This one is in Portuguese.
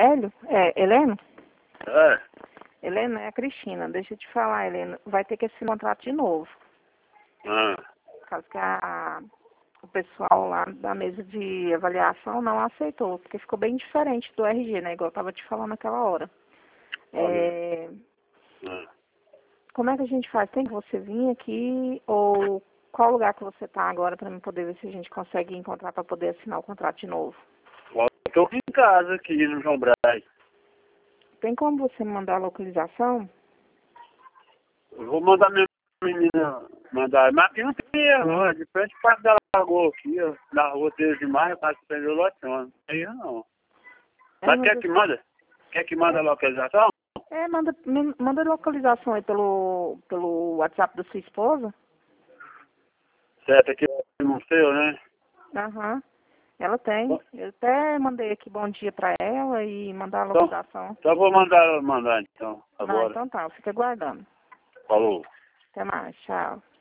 Hélio? Heleno? É. Helena, é a Cristina. Deixa eu te falar, Helena. Vai ter que assinar um contrato de novo. Ah. Por causa que o pessoal lá da mesa de avaliação não aceitou, porque ficou bem diferente do RG, né? Igual eu estava te falando naquela hora. Como é que a gente faz? Tem que você vir aqui ou qual lugar que você está agora para mim poder ver se a gente consegue encontrar para poder assinar o contrato de novo? Estou aqui em casa, aqui no João Braz. Tem como você me mandar a localização? Eu vou mandar minha menina mandar. Mas aqui não tem erro, não. É de frente parte da lagoa aqui, ó. Na rua 13 de maio, quase prendeu o loteão. Não tem erro, não. Mas quer que manda? Quer que manda a localização? Manda a localização aí pelo WhatsApp da sua esposa. Certo, aqui no seu, né? Aham. Ela tem. Eu até mandei aqui bom dia pra ela e mandar a localização. Então vou mandar então, agora. Não, então tá, fica aguardando. Falou. Até mais, tchau.